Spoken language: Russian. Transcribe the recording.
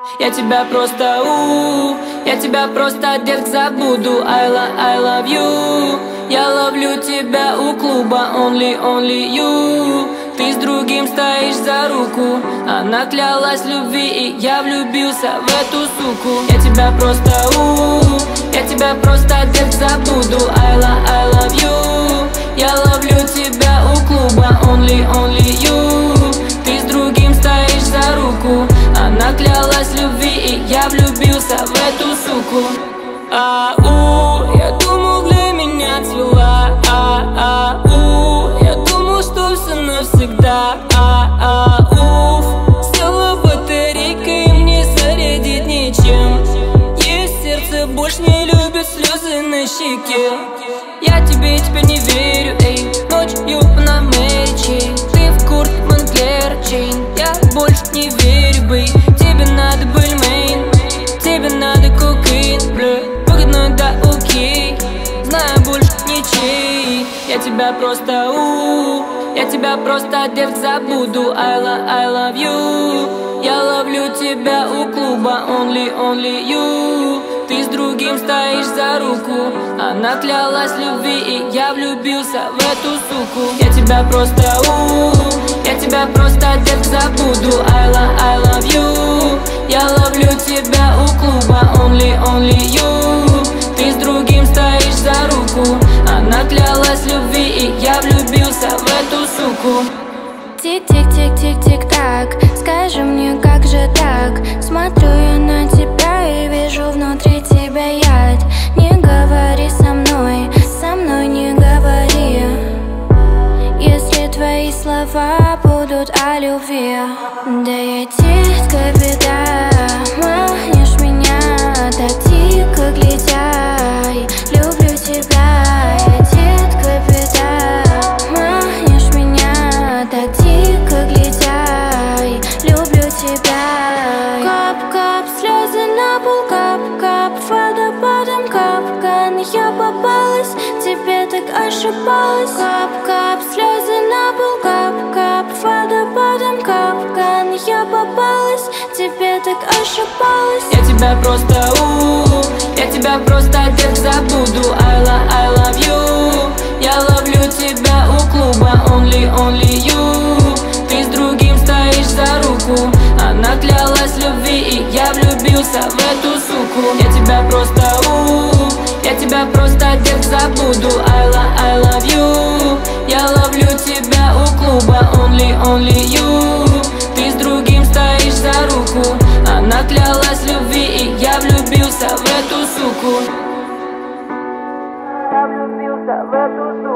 Я тебя просто я тебя просто, детка, забуду. I love you. Я ловлю тебя у клуба, only you. Ты с другим стоишь за руку. Она клялась в любви, и я влюбился в эту суку. Я тебя просто, детка, забуду. I love you. Я ловлю тебя у клуба, only you. Ты с другим стоишь за руку. Она клялась в любви, и я влюбился в эту суку. Я думал, для меня цвела. Я думал, что все навсегда. Села батарейка, и мне зарядить нечем. Есть сердце, больше не любит слезы на щеке. Я тебе теперь не верю, эй. Ночью на Мэри Чейн. Ты в куртке Монклер Чейн. Я больше не верю, бэй. Тебе надо бульмейн, тебе надо кокаин, бля. Выгодно, да окей. Знаю, больше ничей. Я тебя просто, детка, забуду. I love you. Я ловлю тебя у клуба, only you. Ты с другим стоишь за руку. Она клялась в любви, и я влюбился в эту суку. Я тебя просто, детка, забуду. I love you. Я ловлю тебя у клуба, only you. Ты с другим стоишь за руку. Она клялась в любви, и я влюбился в эту суку. Тик-тик-тик-тик-тик-так. Скажи мне, как же так? Смотрю я на тебя и вижу внутри тебя яд. Не говори со мной не говори. Если твои слова будут о любви. Да я детка беда, манишь меня так дико глядя. Люблю тебя, я детка беда, манишь меня так дико глядя. Люблю тебя. Кап-кап, слезы на пол, кап-кап, водопадом капкан. Я попалась, тебе так ошибалась. Кап-кап, слезы на пол, кап-кап, водопадом капкан. Я попалась, тебе так ошибалась. Я тебя просто, детка, забуду. I love you. Я ловлю тебя у клуба, only you. Ты с другим стоишь за руку. Она клялась в любви, и я влюбился в эту суку. Я тебя просто, детка, забуду. I love you. Я ловлю тебя у клуба, only you. Ты с другим стоишь за руку. Она клялась в любви, и я влюбился в эту суку. Я влюбился в эту суку.